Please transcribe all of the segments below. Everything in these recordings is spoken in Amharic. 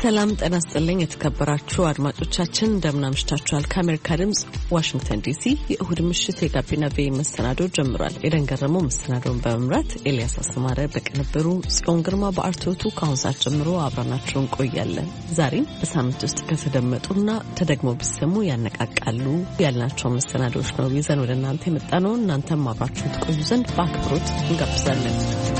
ሰላም ጤና ይስጥልኝ የተከበራችሁ አድማጮቻችን እንደምን አምሽታችኋል። ከአሜሪካ ድምጽ ዋሽንግተን ዲሲ የእሁድ ምሽት የጋቢና ቪኦኤ መሰናዶ ጀምሯል። ኤደን ገረመው መሰናዶውን በመምራት ኤልያስ አስማረ በቅንብሩ ጽዮን ግርማ በአርቶቱ ከአሁን ሰዓት ጀምሮ አብረናችሁ እንቆያለን። ዛሬም በሳምንት ውስጥ ከተደመጡና ተደግሞ ቢሰሙ ያነቃቃሉ ያልናቸው መሰናዶዎች ነው ይዘን ወደ እናንተ የመጣነው። እናንተም አብራችሁ ትቆዩ ዘንድ በአክብሮት እንጋብዛለን።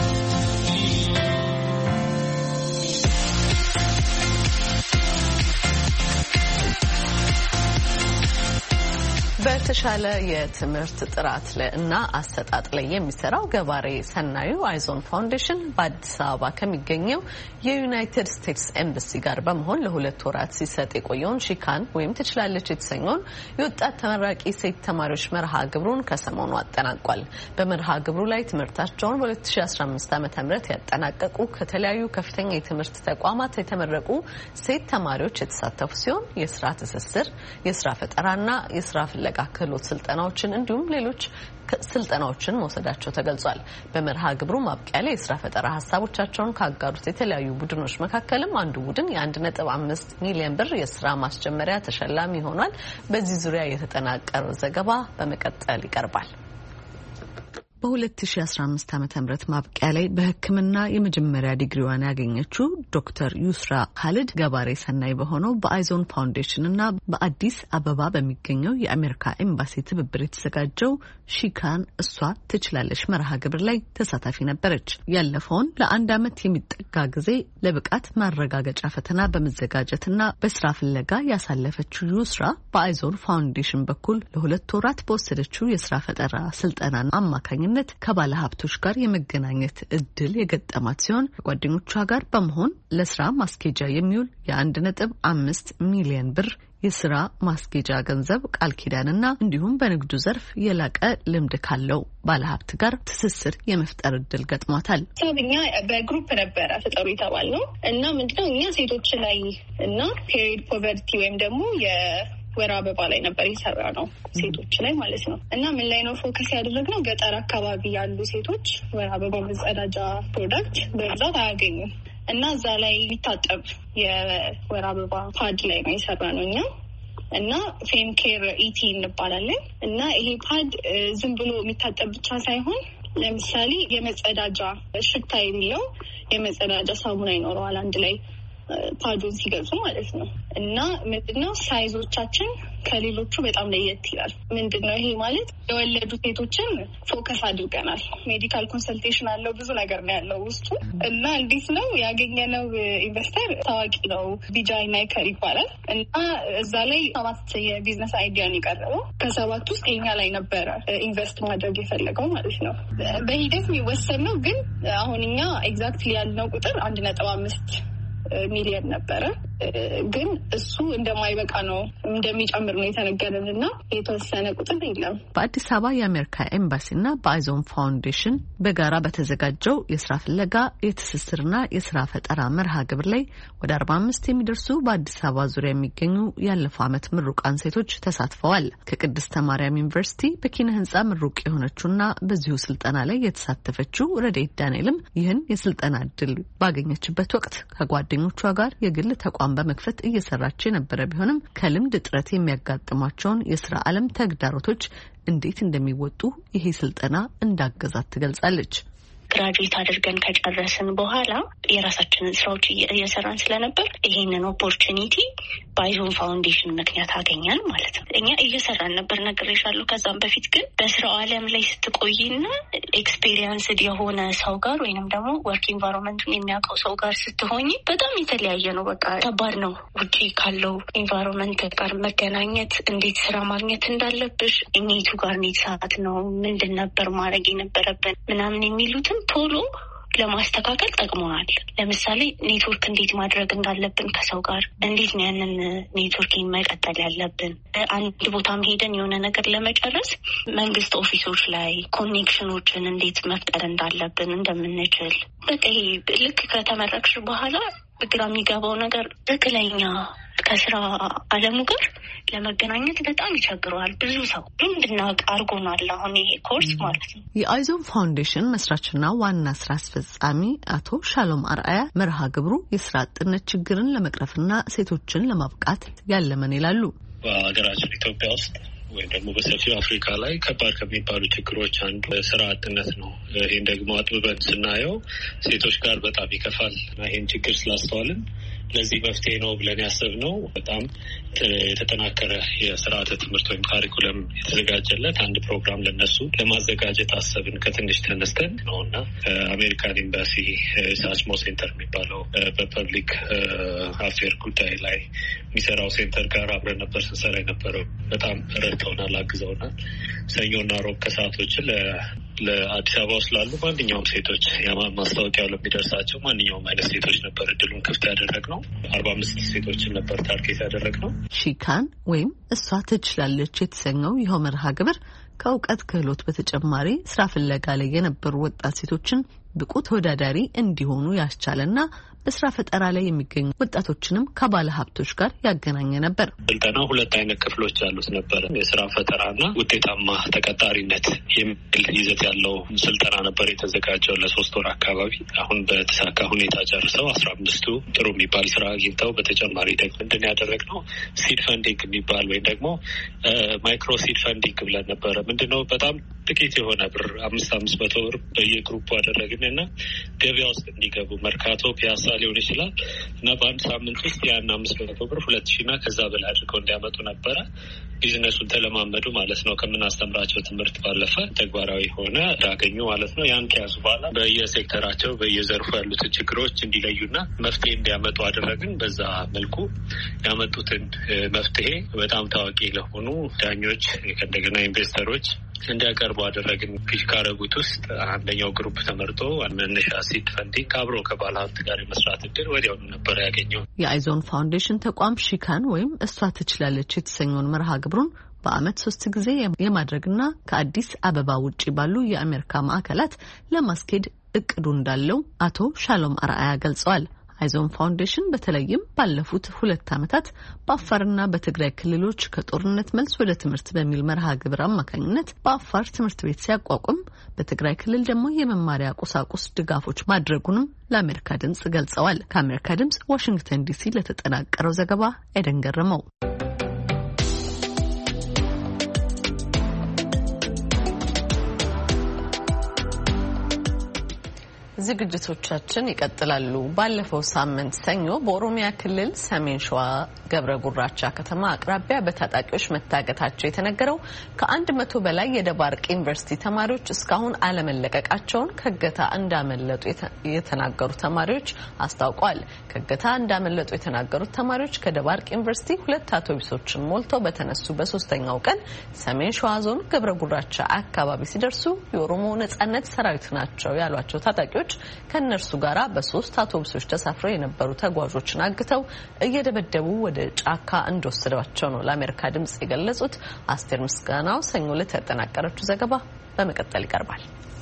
በተሻለ የትምህርት ጥራት እና አሰጣጥ ላይ የሚሰራው ገባሬ ሰናዩ አይዞን ፋውንዴሽን በአዲስ አበባ ከሚገኘው የዩናይትድ ስቴትስ ኤምባሲ ጋር በመሆን ለ2 ወራት ሲሰጥ የቆየውን ሺካን ወይም ትችላለች የተሰኘውን የወጣት ተመራቂ ሴት ተማሪዎች መርሃ ግብሩን ከሰሞኑ አጠናቋል። በመርሃ ግብሩ ላይ ትምህርታቸውን በ2015 ዓ.ም ያጠናቀቁ ከተለያዩ ከፍተኛ የትምህርት ተቋማት የተመረቁ ሴት ተማሪዎች የተሳተፉ ሲሆን የስራ ትስስር፣ የስራ ፈጠራና የስራ ፍለጋ ክህሎት ስልጠናዎችን እንዲሁም ሌሎች ስልጠናዎችን መውሰዳቸው ተገልጿል። በመርሃ ግብሩ ማብቂያ ላይ የስራ ፈጠራ ሀሳቦቻቸውን ካጋሩት የተለያዩ ቡድኖች መካከልም አንዱ ቡድን የ1.5 ሚሊዮን ብር የስራ ማስጀመሪያ ተሸላሚ ሆኗል። በዚህ ዙሪያ የተጠናቀረው ዘገባ በመቀጠል ይቀርባል። በ2015 ዓ.ም ማብቂያ ላይ በሕክምና የመጀመሪያ ዲግሪዋን ያገኘችው ዶክተር ዩስራ ካሊድ ገባሬ ሰናይ በሆነው በአይዞን ፋውንዴሽን እና በአዲስ አበባ በሚገኘው የአሜሪካ ኤምባሲ ትብብር የተዘጋጀው ሺካን እሷ ትችላለች መርሃ ግብር ላይ ተሳታፊ ነበረች። ያለፈውን ለ1 ዓመት የሚጠጋ ጊዜ ለብቃት ማረጋገጫ ፈተና በመዘጋጀትና በስራ ፍለጋ ያሳለፈችው ዩስራ በአይዞን ፋውንዴሽን በኩል ለ2 ወራት በወሰደችው የስራ ፈጠራ ስልጠና አማካኝነት ከባለ ሀብቶች ጋር የመገናኘት እድል የገጠማት ሲሆን ከጓደኞቿ ጋር በመሆን ለስራ ማስኬጃ የሚውል የ1.5 ሚሊዮን ብር የስራ ማስኬጃ ገንዘብ ቃል ኪዳንና እንዲሁም በንግዱ ዘርፍ የላቀ ልምድ ካለው ባለሀብት ጋር ትስስር የመፍጠር እድል ገጥሟታል። እኛ በግሩፕ ነበረ ፍጠሩ የተባልነው እና ምንድነው እኛ ሴቶች ላይ እና ፔሪድ ፖቨርቲ ወይም ደግሞ ወር አበባ ላይ ነበር የሰራ ነው ሴቶች ላይ ማለት ነው። እና ምን ላይ ነው ፎከስ ያደረግነው? ገጠር አካባቢ ያሉ ሴቶች ወር አበባ መጸዳጃ ፕሮዳክት በብዛት አያገኙም እና እዛ ላይ የሚታጠብ የወር አበባ ፓድ ላይ ነው የሰራ ነው እኛ እና ፌም ኬር ኢቲ እንባላለን። እና ይሄ ፓድ ዝም ብሎ የሚታጠብ ብቻ ሳይሆን ለምሳሌ የመጸዳጃ ሽታ የሌለው የመጸዳጃ ሳሙና ይኖረዋል አንድ ላይ ፓዱን ሲገልጹ ማለት ነው። እና ምንድነው ሳይዞቻችን ከሌሎቹ በጣም ለየት ይላል። ምንድነው ይሄ ማለት የወለዱ ሴቶችን ፎከስ አድርገናል። ሜዲካል ኮንሰልቴሽን አለው፣ ብዙ ነገር ነው ያለው ውስጡ። እና እንዴት ነው ያገኘነው? ኢንቨስተር ታዋቂ ነው፣ ቢጃይ ናይከር ይባላል። እና እዛ ላይ 7 የቢዝነስ አይዲያን የቀረበው ከ7 ውስጥ የኛ ላይ ነበረ ኢንቨስት ማድረግ የፈለገው ማለት ነው። በሂደት የሚወሰን ነው፣ ግን አሁን እኛ ኤግዛክትሊ ያልነው ቁጥር 1.5 ሚሊዮን ነበረ። ግን እሱ እንደማይበቃ ነው እንደሚጨምር ነው የተነገረን እና የተወሰነ ቁጥር የለም። በአዲስ አበባ የአሜሪካ ኤምባሲና በአይዞን ፋውንዴሽን በጋራ በተዘጋጀው የስራ ፍለጋ የትስስርና የስራ ፈጠራ መርሃ ግብር ላይ ወደ 45 የሚደርሱ በአዲስ አበባ ዙሪያ የሚገኙ ያለፈው ዓመት ምሩቃን ሴቶች ተሳትፈዋል። ከቅድስተ ማርያም ዩኒቨርሲቲ በኪነ ህንጻ ምሩቅ የሆነችውና በዚሁ ስልጠና ላይ የተሳተፈችው ረዴት ዳንኤልም ይህን የስልጠና እድል ባገኘችበት ወቅት ከጓደኞቿ ጋር የግል ተቋም በመክፈት እየሰራች የነበረ ቢሆንም ከልምድ እጥረት የሚያጋጥሟቸውን የስራ ዓለም ተግዳሮቶች እንዴት እንደሚወጡ ይሄ ስልጠና እንዳገዛት ትገልጻለች። ግራጁዌት አድርገን ከጨረስን በኋላ የራሳችንን ስራዎች እየሰራን ስለነበር ይሄንን ኦፖርቹኒቲ በአይዞን ፋውንዴሽን ምክንያት አገኛል ማለት ነው። እኛ እየሰራን ነበር ነግሬሻለሁ። ከዛም በፊት ግን በስራው ዓለም ላይ ስትቆይና ኤክስፔሪየንስድ የሆነ ሰው ጋር ወይንም ደግሞ ወርክ ኢንቫይሮንመንቱን የሚያውቀው ሰው ጋር ስትሆኝ በጣም የተለያየ ነው። በቃ ከባድ ነው። ውጪ ካለው ኢንቫይሮንመንት ጋር መገናኘት፣ እንዴት ስራ ማግኘት እንዳለብሽ፣ እኔቱ ጋር ኔት ሰዓት ነው ምንድን ነበር ማድረግ የነበረብን ምናምን የሚሉትን ቶሎ ለማስተካከል ጠቅሞናል። ለምሳሌ ኔትወርክ እንዴት ማድረግ እንዳለብን ከሰው ጋር እንዴት ነው ያንን ኔትወርኪንግ መቀጠል ያለብን። አንድ ቦታም ሄደን የሆነ ነገር ለመጨረስ መንግስት ኦፊሶች ላይ ኮኔክሽኖችን እንዴት መፍጠር እንዳለብን እንደምንችል በቃ ይሄ ልክ ከተመረቅሽ በኋላ ግራ የሚገባው ነገር ትክክለኛ ከስራ ዓለሙ ጋር ለመገናኘት በጣም ይቸግረዋል። ብዙ ሰው እንድናውቅ አድርጎናል አሁን ይሄ ኮርስ ማለት ነው። የአይዞን ፋውንዴሽን መስራችና ዋና ስራ አስፈጻሚ አቶ ሻሎም አርአያ መርሃ ግብሩ የስራ አጥነት ችግርን ለመቅረፍና ሴቶችን ለማብቃት ያለመን ይላሉ። በሀገራችን ኢትዮጵያ ውስጥ ወይም ደግሞ በሰፊው አፍሪካ ላይ ከባድ ከሚባሉ ችግሮች አንዱ ስራ አጥነት ነው። ይህን ደግሞ አጥብበን ስናየው ሴቶች ጋር በጣም ይከፋል እና ይህን ችግር ስላስተዋልን ለዚህ መፍትሄ ነው ብለን ያሰብነው በጣም የተጠናከረ የስርዓተ ትምህርት ወይም ካሪኩለም የተዘጋጀለት አንድ ፕሮግራም ለነሱ ለማዘጋጀት አሰብን። ከትንሽ ተነስተን ነው እና አሜሪካን ኤምባሲ ሳችሞ ሴንተር የሚባለው በፐብሊክ አፌር ጉዳይ ላይ የሚሰራው ሴንተር ጋር አብረን ነበር ስንሰራ የነበረው። በጣም ረድተውናል፣ አግዘውናል። ሰኞና ሮብ ከሰዓቶችን ለአዲስ አበባ ውስጥ ላሉ ማንኛውም ሴቶች ማስታወቂያው ለሚደርሳቸው ማንኛውም አይነት ሴቶች ነበር እድሉን ክፍት ያደረግነው። 45 ሴቶችን ነበር ታርጌት ያደረግነው። ሺካን ወይም እሷ ትችላለች የተሰኘው ይኸው መርሃ ግብር ከእውቀት ክህሎት በተጨማሪ ስራ ፍለጋ ላይ የነበሩ ወጣት ሴቶችን ብቁ ተወዳዳሪ እንዲሆኑ ያስቻለና በስራ ፈጠራ ላይ የሚገኙ ወጣቶችንም ከባለ ሀብቶች ጋር ያገናኘ ነበር። ስልጠናው 2 አይነት ክፍሎች ያሉት ነበር። የስራ ፈጠራና ውጤታማ ተቀጣሪነት የሚል ይዘት ያለው ስልጠና ነበር የተዘጋጀው ለ3 ወር አካባቢ። አሁን በተሳካ ሁኔታ ጨርሰው 15ቱ ጥሩ የሚባል ስራ አግኝተው በተጨማሪ ደግሞ ምንድን ያደረግነው ሲድ ፈንዲንግ የሚባል ወይም ደግሞ ማይክሮ ሲድ ፈንዲንግ ብለን ነበረ። ምንድነው በጣም ጥቂት የሆነ ብር 500 ብር በየግሩፑ አደረግን እና ገበያ ውስጥ እንዲገቡ መርካቶ፣ ፒያሳ ሊሆን ይችላል እና በአንድ ሳምንት ውስጥ ያን 500 ብር 2000 እና ከዛ በላይ አድርገው እንዲያመጡ ነበረ። ቢዝነሱን ተለማመዱ ማለት ነው። ከምናስተምራቸው ትምህርት ባለፈ ተግባራዊ ሆነ ያገኙ ማለት ነው። ያን ከያዙ በኋላ በየሴክተራቸው በየዘርፉ ያሉትን ችግሮች እንዲለዩና መፍትሄ እንዲያመጡ አደረግን። በዛ መልኩ ያመጡትን መፍትሄ በጣም ታዋቂ ለሆኑ ዳኞች ከእንደገና ኢንቨስተሮች እንዲያቀርቡ አደረግን። ፒች ካረጉት ውስጥ አንደኛው ግሩፕ ተመርጦ መነሻ ሲድ ፈንዲንግ አብሮ ከባለ ሀብት ጋር የመስራት እድል ወዲያውኑ ነበር ያገኘው። የአይዞን ፋውንዴሽን ተቋም ሺካን ወይም እሷ ትችላለች የተሰኘውን መርሃ ግብሩን በአመት 3 ጊዜ የማድረግና ከአዲስ አበባ ውጪ ባሉ የአሜሪካ ማዕከላት ለማስኬድ እቅዱ እንዳለው አቶ ሻሎም አርአያ ገልጸዋል። አይዞን ፋውንዴሽን በተለይም ባለፉት 2 ዓመታት በአፋርና በትግራይ ክልሎች ከጦርነት መልስ ወደ ትምህርት በሚል መርሃ ግብር አማካኝነት በአፋር ትምህርት ቤት ሲያቋቁም በትግራይ ክልል ደግሞ የመማሪያ ቁሳቁስ ድጋፎች ማድረጉንም ለአሜሪካ ድምጽ ገልጸዋል። ከአሜሪካ ድምጽ ዋሽንግተን ዲሲ ለተጠናቀረው ዘገባ ኤደን ገረመው። ዝግጅቶቻችን ይቀጥላሉ። ባለፈው ሳምንት ሰኞ በኦሮሚያ ክልል ሰሜን ሸዋ ገብረ ጉራቻ ከተማ አቅራቢያ በታጣቂዎች መታገታቸው የተነገረው ከ100 በላይ የደባርቅ ዩኒቨርሲቲ ተማሪዎች እስካሁን አለመለቀቃቸውን ከገታ እንዳመለጡ የተናገሩ ተማሪዎች አስታውቀዋል። ከገታ እንዳመለጡ የተናገሩት ተማሪዎች ከደባርቅ ዩኒቨርሲቲ 2 አውቶቡሶችን ሞልተው በተነሱ በ3ኛው ቀን ሰሜን ሸዋ ዞን ገብረ ጉራቻ አካባቢ ሲደርሱ የኦሮሞ ነጻነት ሰራዊት ናቸው ያሏቸው ታጣቂዎች ከነርሱ ጋራ በ3 አውቶቡሶች ተሳፍረው የነበሩ ተጓዦችን አግተው እየደበደቡ ወደ ጫካ እንደወሰዷቸው ነው ለአሜሪካ ድምጽ የገለጹት። አስቴር ምስጋናው ሰኞ ዕለት ያጠናቀረችው ዘገባ በመቀጠል ይቀርባል።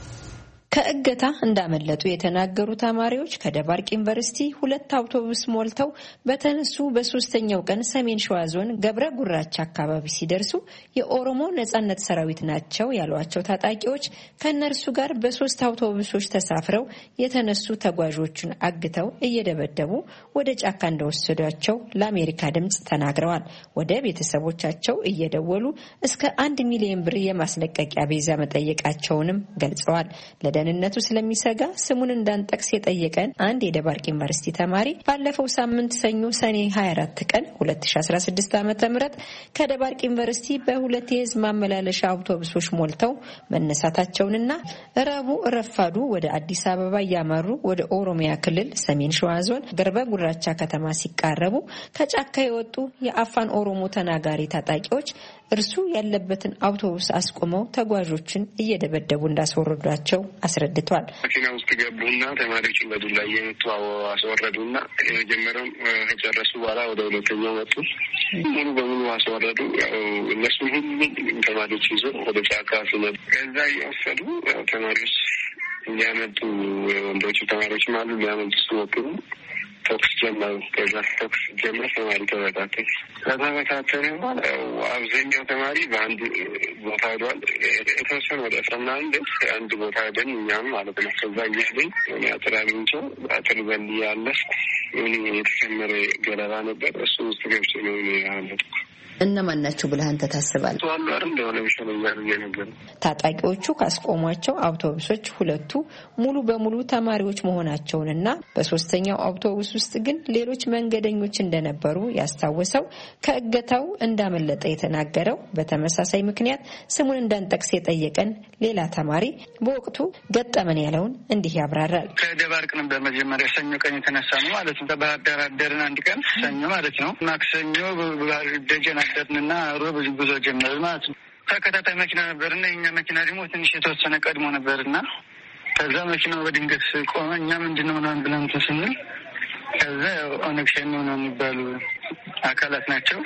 ከእገታ እንዳመለጡ የተናገሩ ተማሪዎች ከደባርቅ ዩኒቨርሲቲ 2 አውቶቡስ ሞልተው በተነሱ በ3ኛው ቀን ሰሜን ሸዋ ዞን ገብረ ጉራቻ አካባቢ ሲደርሱ የኦሮሞ ነጻነት ሰራዊት ናቸው ያሏቸው ታጣቂዎች ከነርሱ ጋር በ3 አውቶቡሶች ተሳፍረው የተነሱ ተጓዦችን አግተው እየደበደቡ ወደ ጫካ እንደወሰዷቸው ለአሜሪካ ድምጽ ተናግረዋል። ወደ ቤተሰቦቻቸው እየደወሉ እስከ 1 ሚሊዮን ብር የማስለቀቂያ ቤዛ መጠየቃቸውንም ገልጸዋል። ደህንነቱ ስለሚሰጋ ስሙን እንዳንጠቅስ የጠየቀን አንድ የደባርቅ ዩኒቨርሲቲ ተማሪ ባለፈው ሳምንት ሰኞ ሰኔ 24 ቀን 2016 ዓ.ም ከደባርቅ ዩኒቨርሲቲ በ2 የህዝብ ማመላለሻ አውቶቡሶች ሞልተው መነሳታቸውንና ረቡዕ ረፋዱ ወደ አዲስ አበባ ያመሩ ወደ ኦሮሚያ ክልል ሰሜን ሸዋ ዞን ገርበ ጉራቻ ከተማ ሲቃረቡ ከጫካ የወጡ የአፋን ኦሮሞ ተናጋሪ ታጣቂዎች እርሱ ያለበትን አውቶቡስ አስቆመው ተጓዦችን እየደበደቡ እንዳስወረዷቸው አስረድቷል። መኪና ውስጥ ገቡና ተማሪዎችን በዱላ እየመቱ አስወረዱና የመጀመሪያውን ከጨረሱ በኋላ ወደ ሁለተኛው መጡ። ሙሉ በሙሉ አስወረዱ። እነሱም ሁሉም ተማሪዎች ይዞ ወደ ጫካ ሲመጡ ከዛ እየወሰዱ ተማሪዎች ሊያመጡ ወንዶቹ ተማሪዎችም አሉ ሊያመጡ ሲሞክሩ ተኩስ ጀመሩ። ከዛ ተኩስ ጀመር ተማሪ ተበታተነ። ከተበታተነ በኋላ አብዛኛው ተማሪ በአንድ ቦታ ሄዷል። የተወሰነ ወደ 11 አንድ ቦታ ሄደን እኛም ማለት ነው። ከዛ እያለኝ አጥር አግኝቼው አጥር በል ያለፍኩ የተከመረ ገለባ ነበር። እሱ ውስጥ ገብቼ ነው ያለፍኩ። እነማን ናቸው ብለህ አንተ ታስባለህ? ታጣቂዎቹ ካስቆሟቸው አውቶቡሶች 2 ሙሉ በሙሉ ተማሪዎች መሆናቸውንና በሶስተኛው አውቶቡስ ውስጥ ግን ሌሎች መንገደኞች እንደነበሩ ያስታወሰው ከእገታው እንዳመለጠ የተናገረው በተመሳሳይ ምክንያት ስሙን እንዳንጠቅስ የጠየቀን ሌላ ተማሪ በወቅቱ ገጠመን ያለውን እንዲህ ያብራራል። ከደባርቅ ነበር መጀመሪያ ሰኞ ቀን የተነሳ ነው ማለት ነው። ባህር ዳር አደርን አንድ ቀን ሰኞ ማለት ነው። ማክሰኞ ደጀን አደርንና ሮብ ጉዞ ጀመርን ማለት ነው። ተከታታይ መኪና ነበርና የኛ መኪና ደግሞ ትንሽ የተወሰነ ቀድሞ ነበርና ከዛ መኪናው በድንገት ቆመ። እኛ ምንድነው ምናምን ብለን ስንል ከዛ ኦነግ ሸኔ ነው የሚባሉ አካላት ናቸው።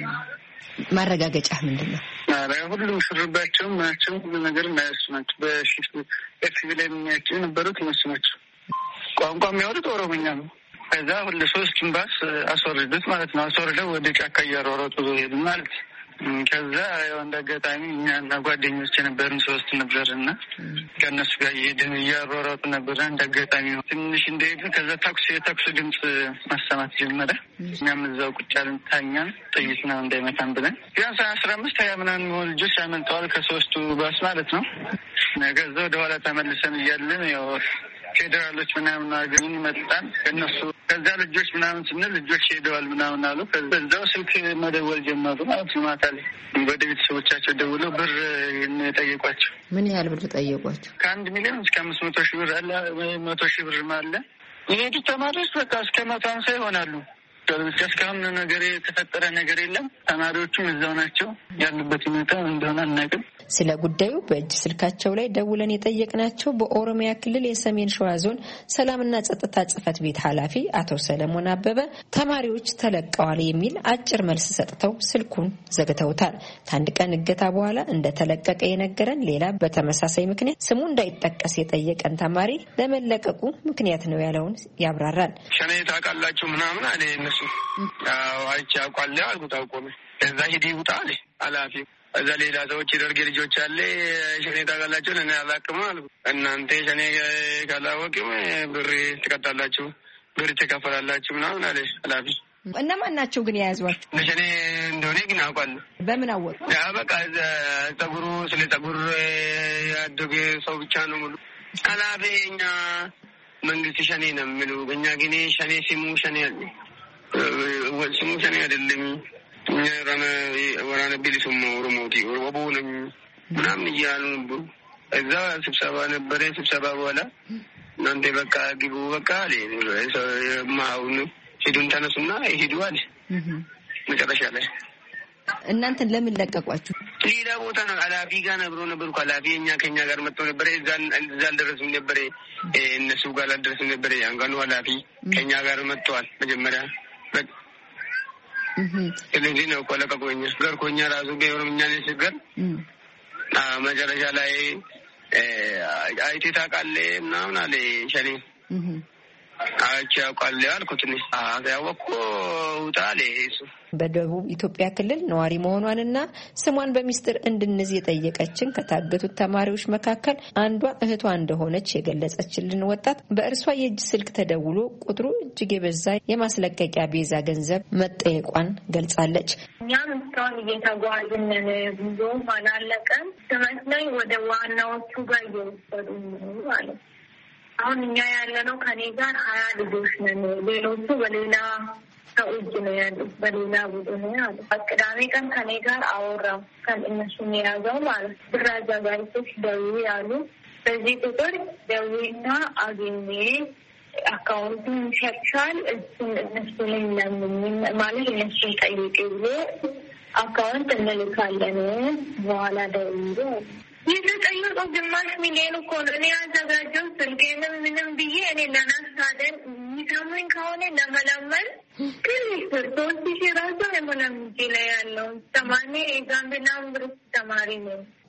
ማረጋገጫ ምንድነው? ሁሉም ሽርባቸው ናቸው። ሁሉ ነገር እናያሱ ናቸው። በሺፍት ኤፍቪ ላይ የሚያቸው የነበሩት እነሱ ናቸው። ቋንቋ የሚያወሩት ኦሮሞኛ ነው። ከዛ 3 ባስ አስወርዱት ማለት ነው። አስወርደው ወደ ጫካ እያሯሯጡ ሄዱ ማለት። ከዛ እንደ አጋጣሚ እኛና ጓደኞች የነበርን 3 ነበርና ከእነሱ ጋር እየሄድን እያሯሯጡ ነበር። እንደ አጋጣሚ ትንሽ እንደሄድን ከዛ የተኩስ ድምፅ ማሰማት ጀመረ። እኛም እዛው ቁጭ ያልን ታኛን፣ ጥይት ነው እንዳይመታን ብለን ቢያንስ 15-20 ምናምን ልጆች ያመልጠዋል ከ3ቱ ባስ ማለት ነው። ከዛ ወደኋላ ተመልሰን እያለን ያው ፌዴራሎች ምናምን አገኙን መጣን። ከነሱ ከዛ ልጆች ምናምን ስንል ልጆች ሄደዋል ምናምን አሉ። ከዛው ስልክ መደወል ጀመሩ ማለት ነው። ማታ ላይ ወደ ቤተሰቦቻቸው ደውለው ብር ጠየቋቸው። ምን ያህል ብር ጠየቋቸው? ከ1 ሚሊዮን እስከ 500 ሺህ ብር አለ፣ 100 ሺህ ብር አለ። የሄዱት ተማሪዎች በቃ እስከ 150 ይሆናሉ። እስካሁን ነገር የተፈጠረ ነገር የለም። ተማሪዎቹም እዛው ናቸው። ያሉበት ሁኔታ እንደሆነ አናውቅም። ስለ ጉዳዩ በእጅ ስልካቸው ላይ ደውለን የጠየቅናቸው በኦሮሚያ ክልል የሰሜን ሸዋ ዞን ሰላምና ጸጥታ ጽሕፈት ቤት ኃላፊ አቶ ሰለሞን አበበ ተማሪዎች ተለቀዋል የሚል አጭር መልስ ሰጥተው ስልኩን ዘግተውታል። ከአንድ ቀን እገታ በኋላ እንደተለቀቀ የነገረን ሌላ በተመሳሳይ ምክንያት ስሙ እንዳይጠቀስ የጠየቀን ተማሪ ለመለቀቁ ምክንያት ነው ያለውን ያብራራል። ሸኔ ታውቃላችሁ ምናምን አለ። እነሱ አይቼ አውቃለሁ አልኩት። አውቆም እዛ ሂድ ውጣ አለ ኃላፊው። እዛ ሌላ ሰዎች የደርጌ ልጆች አለ ሸኔ ታውቃላችሁ እኔ አላውቅም አልኩ። እናንተ ሸኔ ካላወቅም ብር ትቀጣላችሁ፣ ብር ትከፈላላችሁ ምናምን አለ ኃላፊ። እነማን ናቸው ግን የያዟቸው? ሸኔ እንደሆነ ግን አውቃለሁ። በምን አወቁ? ያ በቃ ጸጉሩ ስለ ጸጉር ያደገ ሰው ብቻ ነው ሙሉ ኃላፊ። እኛ መንግስት ሸኔ ነው የሚሉ እኛ ግን ሸኔ ስሙ ሸኔ አለ ስሙ ሸኔ አይደለም። እኛ ወራነ ቢሊሱም ኦሮሞቲ ወቦ ነኝ ምናምን እያሉ ነበር። እዛ ስብሰባ ነበረ። ስብሰባ በኋላ እናንተ በቃ ግቡ በቃ አለ ማሁን ሂዱን ተነሱና ሂዱ አለ። መጨረሻ ላይ እናንተን ለምን ለቀቋችሁ? ሌላ ቦታ ነው ኃላፊ ጋር ነበሩ። ኃላፊ ከኛ ጋር መጥተው ነበረ። እዛ አልደረስም ነበረ። እነሱ ጋር አልደረስም ነበረ። ያንጋኑ ኃላፊ ከኛ ጋር መጥተዋል መጀመሪያ። ስለዚህ ነው ለቀቁኝ። ገርኮኛ ራሱ በኦሮምኛ ላይ ሲገር መጨረሻ ላይ አይቴ ታውቃለህ ምናምን አለ ሸኔ። አይቼ አውቃለሁ አልኩት። ያወቅኩ ውጣ አለ እሱ። በደቡብ ኢትዮጵያ ክልል ነዋሪ መሆኗንና ስሟን በሚስጥር እንድንይዝ የጠየቀችን ከታገቱት ተማሪዎች መካከል አንዷ እህቷ እንደሆነች የገለጸችልን ወጣት በእርሷ የእጅ ስልክ ተደውሎ ቁጥሩ እጅግ የበዛ የማስለቀቂያ ቤዛ ገንዘብ መጠየቋን ገልጻለች። እኛም እስካሁን እየተጓዝን ጉዞም አላለቀም። ስመስለኝ ወደ ዋናዎቹ ጋር እየወሰዱ ማለት አሁን እኛ ያለነው ከኔ ጋር 20 ልጆች ነን። ሌሎቹ በሌላ ሰው እጅ ነው ያሉት፣ በሌላ ቡድን ነው ያሉት። ቅዳሜ ቀን ከኔ ጋር አወራም ከእነሱም የያዘው ማለት ብር አዘጋጅቶች ደውዪ ያሉ። በዚህ ቁጥር ደውዪና አግኜ አካውንቱን ይሸጥሻል እሱን እነሱን ለምን ማለት እነሱን ጠይቄ ብሎ አካውንት እንልካለን በኋላ ደውዪ የተጠየቀው 1 ሚሊዮን እኮ ነው። እኔ ያዘጋጀው ስልኬንም ምንም ብዬ እኔ ለናሳደን የሚሰሙኝ ከሆነ ለመለመን ግን 3,000 ራሱ የመለም እጄ ላይ ያለው 80 የጋምቤላ ዩኒቨርሲቲ ተማሪ ነው።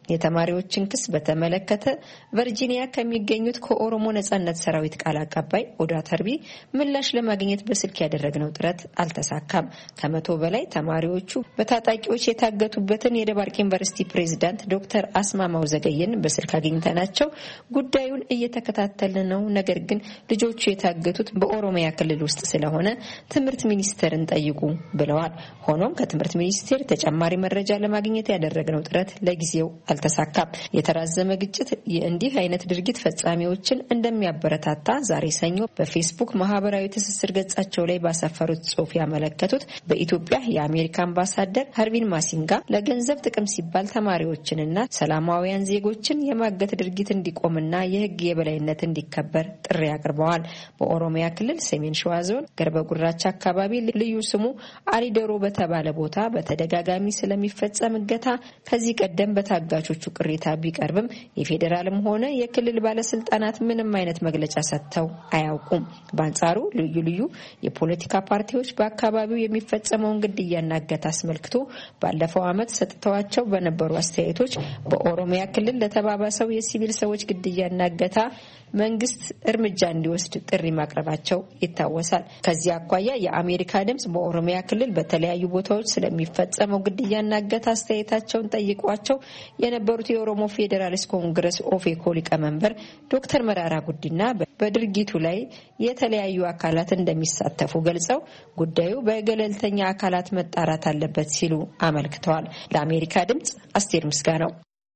የተማሪዎችን ክስ በተመለከተ ቨርጂኒያ ከሚገኙት ከኦሮሞ ነጻነት ሰራዊት ቃል አቀባይ ኦዳ ተርቢ ምላሽ ለማግኘት በስልክ ያደረግነው ጥረት አልተሳካም። ከ100 በላይ ተማሪዎቹ በታጣቂዎች የታገቱበትን የደባርቅ ዩኒቨርሲቲ ፕሬዝዳንት ዶክተር አስማማው ዘገየን በስልክ አግኝተናቸው ጉዳዩን እየተከታተልን ነው፣ ነገር ግን ልጆቹ የታገቱት በኦሮሚያ ክልል ውስጥ ስለሆነ ትምህርት ሚኒስቴርን ጠይቁ ብለዋል። ሆኖም ከትምህርት ሚኒስቴር ተጨማሪ መረጃ ለማግኘት ያደረግነው ጥረት ለጊዜው አልተሳካም። የተራዘመ ግጭት የእንዲህ አይነት ድርጊት ፈጻሚዎችን እንደሚያበረታታ ዛሬ ሰኞ በፌስቡክ ማህበራዊ ትስስር ገጻቸው ላይ ባሰፈሩት ጽሑፍ ያመለከቱት በኢትዮጵያ የአሜሪካ አምባሳደር ሀርቪን ማሲንጋ ለገንዘብ ጥቅም ሲባል ተማሪዎችንና ሰላማዊያን ዜጎችን የማገት ድርጊት እንዲቆምና የሕግ የበላይነት እንዲከበር ጥሪ አቅርበዋል። በኦሮሚያ ክልል ሰሜን ሸዋ ዞን ገርበ ጉራቻ አካባቢ ልዩ ስሙ አሊደሮ በተባለ ቦታ በተደጋጋሚ ስለሚፈጸም እገታ ከዚህ ቀደም በታጋቾቹ ቅሬታ ቢቀርብም የፌዴራልም ሆነ የክልል ባለስልጣናት ምንም አይነት መግለጫ ሰጥተው አያውቁም። በአንጻሩ ልዩ ልዩ የፖለቲካ ፓርቲዎች በአካባቢው የሚፈጸመውን ግድያና እገታ አስመልክቶ ባለፈው ዓመት ሰጥተዋቸው በነበሩ አስተያየቶች በኦሮሚያ ክልል ለተባባሰው የሲቪል ሰዎች ግድያና እገታ መንግስት እርምጃ እንዲወስድ ጥሪ ማቅረባቸው ይታወሳል። ከዚህ አኳያ የአሜሪካ ድምጽ በኦሮሚያ ክልል በተለያዩ ቦታዎች ስለሚፈጸመው ግድያና እገታ አስተያየታቸውን ጠይቋቸው የነበሩት የኦሮሞ ፌዴራሊስት ኮንግረስ ኦፌኮ ሊቀመንበር ዶክተር መራራ ጉዲና በድርጊቱ ላይ የተለያዩ አካላት እንደሚሳተፉ ገልጸው ጉዳዩ በገለልተኛ አካላት መጣራት አለበት ሲሉ አመልክተዋል። ለአሜሪካ ድምጽ አስቴር ምስጋናው።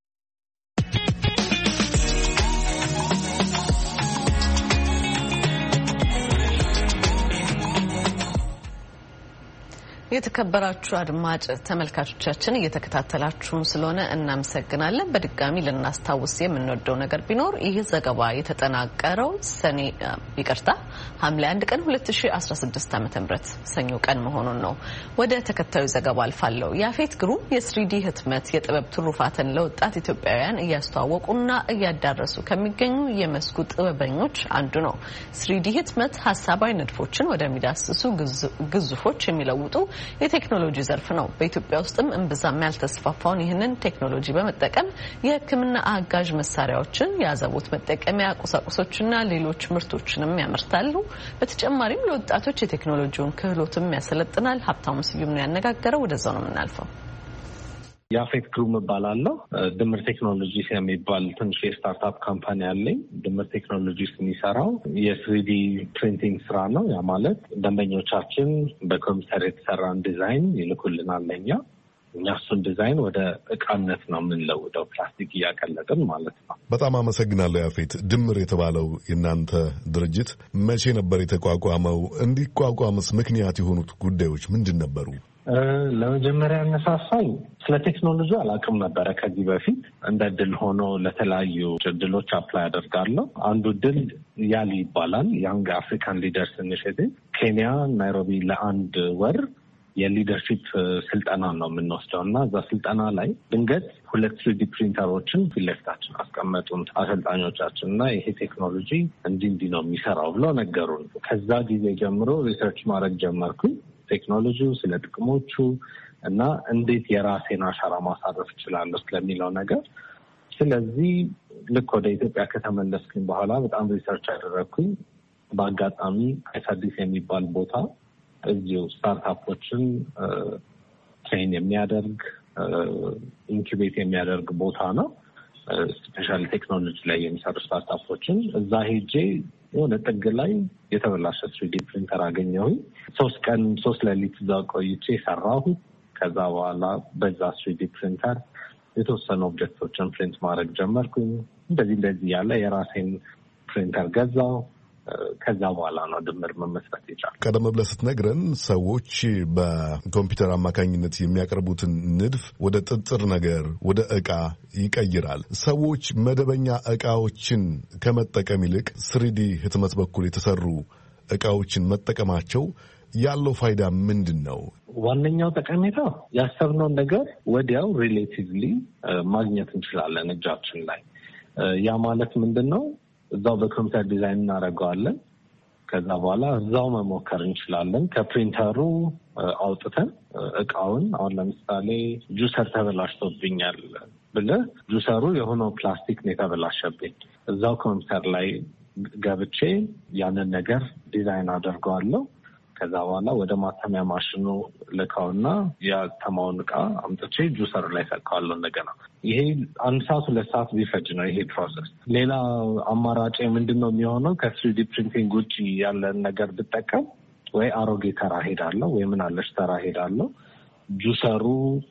የተከበራችሁ አድማጭ ተመልካቾቻችን እየተከታተላችሁን ስለሆነ እናመሰግናለን። በድጋሚ ልናስታውስ የምንወደው ነገር ቢኖር ይህ ዘገባ የተጠናቀረው ሐምሌ 1 ቀን 2016 ዓ.ም ሰኞ ቀን መሆኑን ነው። ወደ ተከታዩ ዘገባ አልፋለሁ። ያፌት ግሩም የ3D ህትመት የጥበብ ትሩፋትን ለወጣት ኢትዮጵያውያን እያስተዋወቁና እያዳረሱ ከሚገኙ የመስኩ ጥበበኞች አንዱ ነው። 3D ህትመት ሀሳባዊ ንድፎችን ወደሚዳስሱ ግዙፎች የሚለውጡ የቴክኖሎጂ ዘርፍ ነው። በኢትዮጵያ ውስጥም እምብዛም ያልተስፋፋውን ይህንን ቴክኖሎጂ በመጠቀም የሕክምና አጋዥ መሳሪያዎችን፣ የአዘቦት መጠቀሚያ ቁሳቁሶችና ሌሎች ምርቶችንም ያመርታሉ። በተጨማሪም ለወጣቶች የቴክኖሎጂውን ክህሎትም ያሰለጥናል። ሀብታሙ ስዩም ነው ያነጋገረው። ወደዛው ነው የምናልፈው። ያፌት ግሩም እባላለሁ። ድምር ቴክኖሎጂስ የሚባል ትንሽ የስታርታፕ ካምፓኒ አለኝ። ድምር ቴክኖሎጂስ የሚሰራው የ3D ፕሪንቲንግ ስራ ነው። ያ ማለት ደንበኞቻችን በኮምፒውተር የተሰራን ዲዛይን ይልኩልናል ለኛ። እኛ እሱን ዲዛይን ወደ እቃነት ነው የምንለውደው፣ ፕላስቲክ እያቀለጥን ማለት ነው። በጣም አመሰግናለሁ ያፌት። ድምር የተባለው የእናንተ ድርጅት መቼ ነበር የተቋቋመው? እንዲቋቋምስ ምክንያት የሆኑት ጉዳዮች ምንድን ነበሩ? ለመጀመሪያ ያነሳሳኝ ስለ ቴክኖሎጂ አላውቅም ነበረ ከዚህ በፊት። እንደ ድል ሆኖ ለተለያዩ ድሎች አፕላይ አደርጋለሁ። አንዱ ድል ያሊ ይባላል፣ ያንግ አፍሪካን ሊደርስ ኢኒሼቲቭ። ኬንያ ናይሮቢ ለአንድ ወር የሊደርሺፕ ስልጠና ነው የምንወስደው እና እዛ ስልጠና ላይ ድንገት 2 3D ፕሪንተሮችን ፊት ለፊታችን አስቀመጡን አሰልጣኞቻችን እና ይሄ ቴክኖሎጂ እንዲህ ነው የሚሰራው ብለው ነገሩን። ከዛ ጊዜ ጀምሮ ሪሰርች ማድረግ ጀመርኩኝ ቴክኖሎጂው፣ ስለ ጥቅሞቹ እና እንዴት የራሴን አሻራ ማሳረፍ እችላለሁ ስለሚለው ነገር። ስለዚህ ልክ ወደ ኢትዮጵያ ከተመለስኩኝ በኋላ በጣም ሪሰርች ያደረግኩኝ። በአጋጣሚ አይሳዲስ የሚባል ቦታ እዚሁ ስታርታፖችን ትሬን የሚያደርግ ኢንኩቤት የሚያደርግ ቦታ ነው። ስፔሻል ቴክኖሎጂ ላይ የሚሰሩ ስታርታፖችን እዛ ሄጄ የሆነ ጥግ ላይ የተበላሸ 3D ፕሪንተር አገኘሁኝ። 3 ሌሊት እዛ ቆይቼ ሰራሁ። ከዛ በኋላ በዛ 3D ፕሪንተር የተወሰኑ ኦብጀክቶችን ፕሪንት ማድረግ ጀመርኩኝ። እንደዚህ ያለ የራሴን ፕሪንተር ገዛው። ከዛ በኋላ ነው ድምር መመስረት የቻልኩት። ቀደም ብለህ ስትነግረን ሰዎች በኮምፒውተር አማካኝነት የሚያቀርቡትን ንድፍ ወደ ጥጥር ነገር ወደ ዕቃ ይቀይራል። ሰዎች መደበኛ ዕቃዎችን ከመጠቀም ይልቅ 3D ህትመት በኩል የተሰሩ ዕቃዎችን መጠቀማቸው ያለው ፋይዳ ምንድን ነው? ዋነኛው ጠቀሜታ ያሰብነውን ነገር ወዲያው ሪሌቲቭሊ ማግኘት እንችላለን እጃችን ላይ። ያ ማለት ምንድን ነው? እዛው በኮምፒውተር ዲዛይን እናደርገዋለን። ከዛ በኋላ እዛው መሞከር እንችላለን። ከፕሪንተሩ አውጥተን እቃውን አሁን ለምሳሌ ጁሰር ተበላሽቶብኛል ብለህ ጁሰሩ የሆነው ፕላስቲክ ነው የተበላሸብኝ። እዛው ኮምፒውተር ላይ ገብቼ ያንን ነገር ዲዛይን አደርገዋለሁ። ከዛ በኋላ ወደ ማተሚያ ማሽኑ ልካውና ያተማውን እቃ አምጥቼ ጁሰር ላይ ሰካዋለሁ እንደገና። ይሄ 1 ሰዓት 2 ሰዓት ቢፈጅ ነው ይሄ ፕሮሰስ። ሌላ አማራጭ ምንድን ነው የሚሆነው? ከ3D ፕሪንቲንግ ውጭ ያለን ነገር ብጠቀም ወይ አሮጌ ተራ ሄዳለሁ ወይ ምን አለሽ ተራ ሄዳለሁ። ጁሰሩ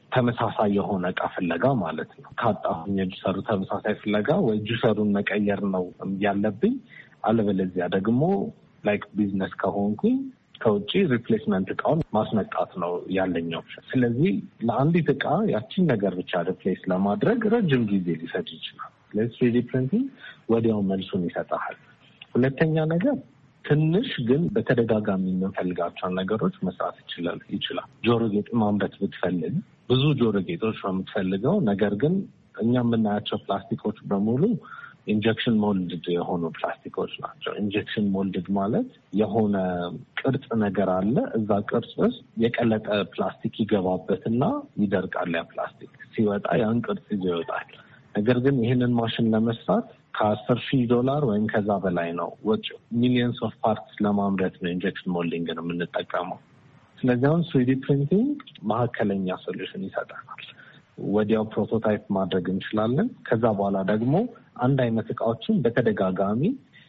ተመሳሳይ የሆነ እቃ ፍለጋ ማለት ነው። ካጣሁኝ የጁሰሩ ተመሳሳይ ፍለጋ ወይ ጁሰሩን መቀየር ነው ያለብኝ። አለበለዚያ ደግሞ ላይክ ቢዝነስ ከሆንኩኝ ከውጭ ሪፕሌስመንት እቃውን ማስመጣት ነው ያለኛው። ስለዚህ ለአንዲት እቃ ያቺን ነገር ብቻ ሪፕሌስ ለማድረግ ረጅም ጊዜ ሊፈጅ ይችላል። ለ3D ፕሪንቲንግ ወዲያው መልሱን ይሰጣል። ሁለተኛ ነገር ትንሽ ግን በተደጋጋሚ የምንፈልጋቸውን ነገሮች መስራት ይችላል። ጆሮ ጌጥ ማምረት ብትፈልግ ብዙ ጆሮ ጌጦች ነው የምትፈልገው። ነገር ግን እኛ የምናያቸው ፕላስቲኮች በሙሉ ኢንጀክሽን ሞልድድ የሆኑ ፕላስቲኮች ናቸው። ኢንጀክሽን ሞልድድ ማለት የሆነ ቅርጽ ነገር አለ። እዛ ቅርጽ ውስጥ የቀለጠ ፕላስቲክ ይገባበትና ይደርቃል። ያ ፕላስቲክ ሲወጣ ያን ቅርጽ ይዞ ይወጣል። ነገር ግን ይህንን ማሽን ለመስራት $10,000 ወይም ከዛ በላይ ነው ወጪ። ሚሊየንስ ኦፍ ፓርትስ ለማምረት ነው ኢንጀክሽን ሞልዲንግ ነው የምንጠቀመው። ስለዚህ አሁን 3D ፕሪንቲንግ መካከለኛ ሶሉሽን ይሰጠናል። ወዲያው ፕሮቶታይፕ ማድረግ እንችላለን። ከዛ በኋላ ደግሞ አንድ አይነት እቃዎችን በተደጋጋሚ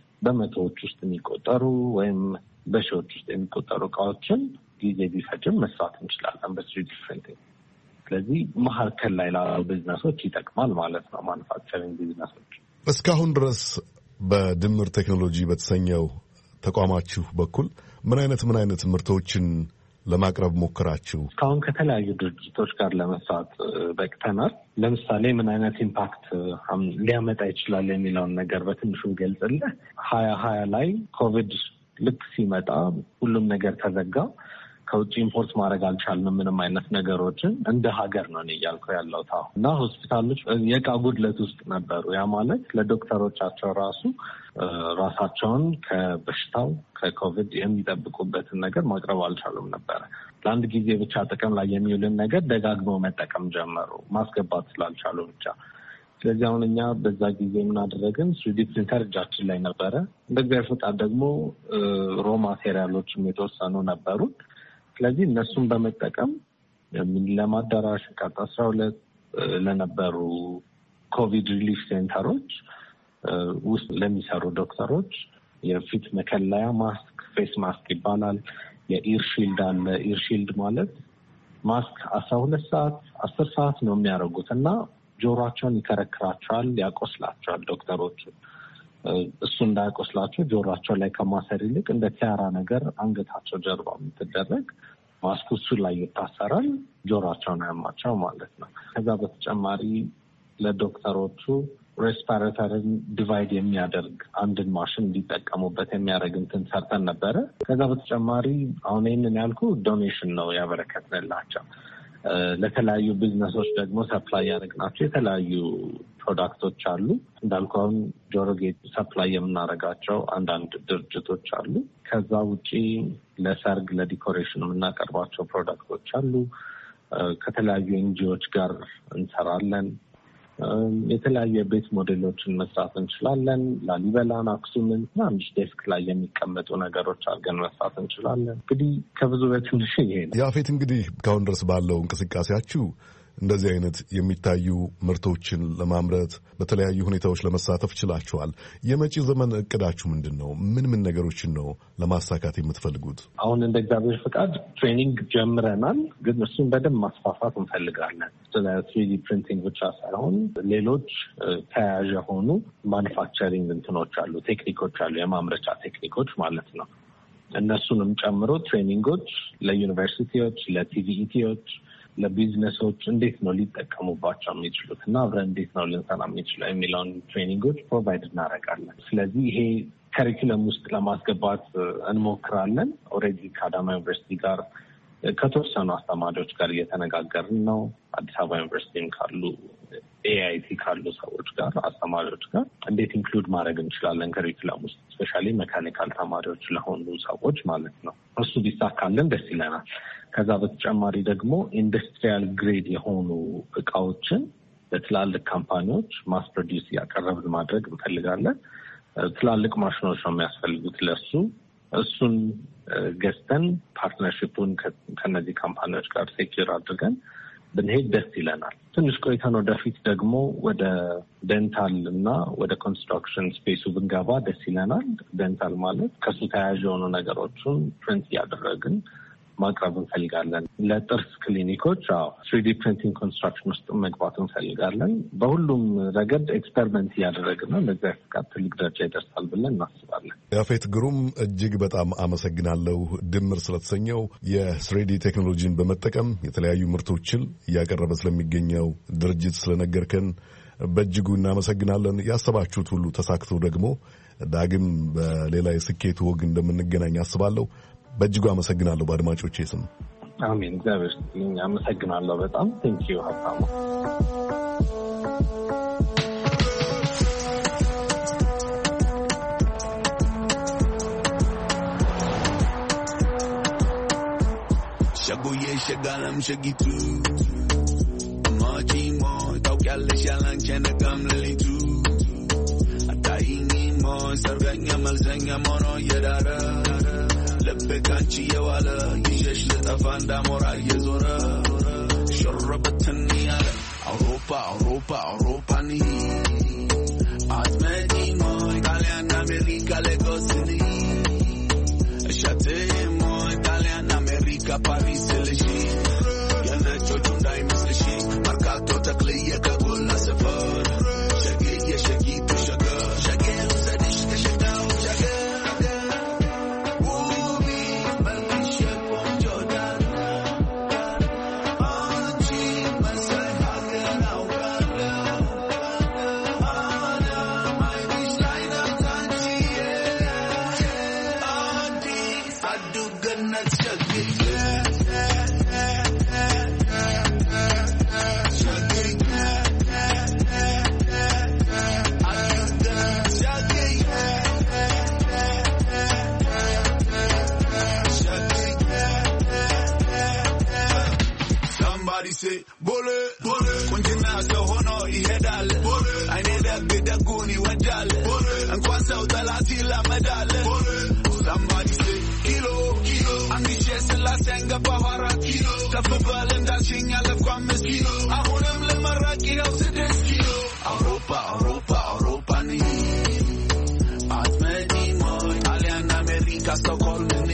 በመቶዎች ውስጥ የሚቆጠሩ ወይም በሺዎች ውስጥ የሚቆጠሩ እቃዎችን ጊዜ ቢፈጅም መስራት እንችላለን በ3D ፕሪንቲንግ። ስለዚህ መካከል ላይ ላሉ ቢዝነሶች ይጠቅማል ማለት ነው፣ ማኑፋክቸሪንግ ቢዝነሶች። እስካሁን ድረስ በድምር ቴክኖሎጂ በተሰኘው ተቋማችሁ በኩል ምን አይነት ምርቶችን ለማቅረብ ሞክራችሁ? እስካሁን ከተለያዩ ድርጅቶች ጋር ለመስራት በቅተናል። ለምሳሌ ምን አይነት ኢምፓክት ሊያመጣ ይችላል የሚለውን ነገር በትንሹ ገልጽልህ። 2020 ላይ ኮቪድ ልክ ሲመጣ ሁሉም ነገር ተዘጋ። ከውጭ ኢምፖርት ማድረግ አልቻልንም ምንም አይነት ነገሮችን እንደ ሀገር ነው እያልኩ ያለው እና ሆስፒታሎች የእቃ ጉድለት ውስጥ ነበሩ። ያ ማለት ለዶክተሮቻቸው ራሳቸውን ከበሽታው ከኮቪድ የሚጠብቁበትን ነገር ማቅረብ አልቻሉም ነበረ። ለአንድ ጊዜ ብቻ ጥቅም ላይ የሚውልን ነገር ደጋግመው መጠቀም ጀመሩ፣ ማስገባት ስላልቻሉ ብቻ። ስለዚህ አሁን እኛ በዛ ጊዜ የምናደረግን 3D ፕሪንተር እጃችን ላይ ነበረ። እንደ እግዚአብሔር ፈቃድ ደግሞ ሮ ማቴሪያሎችም የተወሰኑ ነበሩን። ስለዚህ እነሱን በመጠቀም ለማዳራሽ ቃጣ 12 ለነበሩ ኮቪድ ሪሊፍ ሴንተሮች ውስጥ ለሚሰሩ ዶክተሮች የፊት መከለያ ማስክ፣ ፌስ ማስክ ይባላል። የኢር ሺልድ አለ። ኢር ሺልድ ማለት ማስክ 12 ሰዓት 10 ሰዓት ነው የሚያደርጉት እና ጆሯቸውን ይከረክራቸዋል፣ ያቆስላቸዋል ዶክተሮቹ። እሱ እንዳያቆስላቸው ጆሯቸው ላይ ከማሰር ይልቅ እንደ ቲያራ ነገር አንገታቸው ጀርባ የምትደረግ ማስኩ እሱ ላይ ይታሰራል። ጆሯቸውን አያማቸው ማለት ነው። ከዛ በተጨማሪ ለዶክተሮቹ ሬስፓራተርን ዲቫይድ የሚያደርግ አንድን ማሽን እንዲጠቀሙበት የሚያደርግ እንትን ሰርተን ነበረ። ከዛ በተጨማሪ አሁን ይህንን ያልኩ ዶኔሽን ነው ያበረከትንላቸው። ለተለያዩ ቢዝነሶች ደግሞ ሰፕላይ ያደረግናቸው የተለያዩ ፕሮዳክቶች አሉ። እንዳልኩ አሁን ጆሮ ጌጥ ሰፕላይ የምናደርጋቸው አንዳንድ ድርጅቶች አሉ። ከዛ ውጪ ለሰርግ ለዲኮሬሽን የምናቀርባቸው ፕሮዳክቶች አሉ። ከተለያዩ ኤንጂኦዎች ጋር እንሰራለን። የተለያዩ የቤት ሞዴሎችን መስራት እንችላለን። ላሊበላን፣ አክሱምን ትናንሽ ዴስክ ላይ የሚቀመጡ ነገሮች አድርገን መስራት እንችላለን። እንግዲህ ከብዙ በትንሽ ይሄ ነው። ያፌት፣ እንግዲህ እስካሁን ድረስ ባለው እንቅስቃሴያችሁ እንደዚህ አይነት የሚታዩ ምርቶችን ለማምረት በተለያዩ ሁኔታዎች ለመሳተፍ ችላችኋል። የመጪ ዘመን እቅዳችሁ ምንድን ነው? ምን ነገሮችን ነው ለማሳካት የምትፈልጉት? አሁን እንደ እግዚአብሔር ፈቃድ ትሬኒንግ ጀምረናል፣ ግን እሱን በደንብ ማስፋፋት እንፈልጋለን። ስለ 3D ፕሪንቲንግ ብቻ ሳይሆን ሌሎች ተያያዥ የሆኑ ማኒፋክቸሪንግ እንትኖች አሉ፣ ቴክኒኮች አሉ፣ የማምረቻ ቴክኒኮች ማለት ነው። እነሱንም ጨምሮ ትሬኒንጎች ለዩኒቨርሲቲዎች፣ ለቲቪኢቲዎች፣ ለቢዝነሶች እንዴት ነው ሊጠቀሙባቸው የሚችሉት እና አብረን እንዴት ነው ልንሰራ የሚችለው የሚለውን ትሬኒንጎች ፕሮቫይድ እናደርጋለን። ስለዚህ ይሄ ከሪኩለም ውስጥ ለማስገባት እንሞክራለን። ኦልሬዲ ከአዳማ ዩኒቨርሲቲ ጋር ከተወሰኑ አስተማሪዎች ጋር እየተነጋገርን ነው። አዲስ አበባ ዩኒቨርሲቲም ካሉ ኤአይቲ ካሉ ሰዎች ጋር አስተማሪዎች ጋር እንዴት ኢንክሉድ ማድረግ እንችላለን ከሪኩለም ውስጥ ስፔሻሊ ሜካኒካል ተማሪዎች ለሆኑ ሰዎች ማለት ነው። እሱ ቢሳካልን ደስ ይለናል። ከዛ በተጨማሪ ደግሞ ኢንዱስትሪያል ግሬድ የሆኑ እቃዎችን ለትላልቅ ካምፓኒዎች ማስ ፕሮዲውስ ያቀረብን ማድረግ እንፈልጋለን። ትላልቅ ማሽኖች ነው የሚያስፈልጉት ለሱ። እሱን ገዝተን ፓርትነርሺፑን ከነዚህ ካምፓኒዎች ጋር ሴኪር አድርገን ብንሄድ ደስ ይለናል። ትንሽ ቆይተን ወደፊት ደግሞ ወደ ዴንታል እና ወደ ኮንስትራክሽን ስፔሱ ብንገባ ደስ ይለናል። ዴንታል ማለት ከሱ ተያያዥ የሆኑ ነገሮችን ፕሪንት እያደረግን ማቅረብ እንፈልጋለን። ለጥርስ ክሊኒኮች 3D ፕሪንቲንግ ኮንስትራክሽን ውስጥ መግባት እንፈልጋለን። በሁሉም ረገድ ኤክስፐሪመንት እያደረግን ነው። ለዚያ ፍቃድ ትልቅ ደረጃ ይደርሳል ብለን እናስባለን። ያፌት ግሩም፣ እጅግ በጣም አመሰግናለሁ። ድምር ስለተሰኘው የ3D ቴክኖሎጂን በመጠቀም የተለያዩ ምርቶችን እያቀረበ ስለሚገኘው ድርጅት ስለነገርከን በእጅጉ እናመሰግናለን። ያሰባችሁት ሁሉ ተሳክቶ ደግሞ ዳግም በሌላ የስኬት ወግ እንደምንገናኝ አስባለሁ። በእጅጉ አመሰግናለሁ። በአድማጮቼ ስም አሜን። እግዚአብሔር ይስጥልኝ። አመሰግናለሁ በጣም ቴንኪዩ ሀብታሙ። ሸጉዬ ሸጋለም ሸጊቱ ማጂሞ ታውቂያለሽ ያላንቺ ነጋም ሌሊቱ አታይኝ ሞ ሰርገኛ መልሰኛ ሞኖ የዳረ ለበቃንቺ የዋለ ይሸሽ ለጠፋ እንዳሞራ እየዞረ ሸረበትን ያለ አውሮፓ አውሮፓ አውሮፓኒ አትመጪሞ ኢጣሊያን አሜሪካ ሌጎስኒ እሸቴሞ ኢጣሊያን አሜሪካ ፓሪስ ልሽ የነጮቹ እንዳይመስልሽ መርካቶ ተክልዬ ከጎላ ሰፈር ሸጌ ሸጊቱ ሸገ ሸጌ ውሰድሽ ከሸጋው ሸገ ቦሌ ቁንጅና ሰው ሆኖ ይሄዳል። አይኔ ደግ ደጉን ይወዳል። እንኳን ሰው ጠላት ይላመዳል። ሳምባዲ ሴ ኪሎ አንዲሼ ስላሴን ገባሁ 4 ኪሎ ከፍ በል እንዳልሽኝ አለፍኩ 5 ኪሎ አሁንም ልመረቅ ይኸው 6 ኪሎ አውሮፓ አውሮፓ አውሮፓኒ አትመጪሞ ጣሊያን አሜሪካ ስቶክሆልምኒ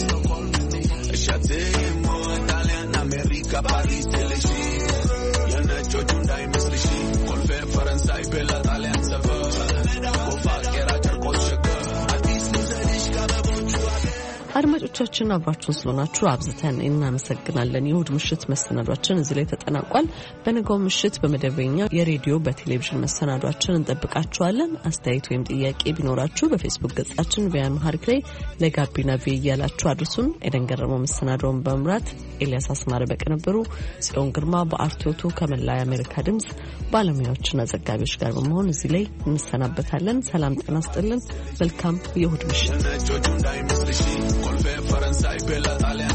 እሸቴሞ ጣሊያን አሜሪካ ፓሪስ ልሽ የነጮቹ እንዳይመስልሽ ኮልፌ ፈረንሳይ ቤላ ጣሊያን ሰፈር ኮፋ ቄራ ጨርቆስ ሸገ አዲስ ልዘድሽ ከበቦቹ አድማጮቻችን አብራችሁን ስለሆናችሁ አብዝተን እናመሰግናለን። የእሁድ ምሽት መሰናዷችን እዚህ ላይ ተጠናቋል። በነገው ምሽት በመደበኛ የሬዲዮ በቴሌቪዥን መሰናዷችን እንጠብቃችኋለን። አስተያየት ወይም ጥያቄ ቢኖራችሁ በፌስቡክ ገጻችን ቪያምሃሪክ ላይ ለጋቢና ቪ እያላችሁ አድርሱን። ኤደን ገረመው መሰናዷውን በመምራት ኤልያስ አስማረ በቅንብሩ፣ ጽዮን ግርማ በአርቶቱ ከመላ የአሜሪካ ድምጽ ባለሙያዎችና ዘጋቢዎች ጋር በመሆን እዚህ ላይ እንሰናበታለን። ሰላም ጤና ይስጥልን። መልካም የእሁድ ምሽት። ፈረንሳይ ቤላ ጣሊያን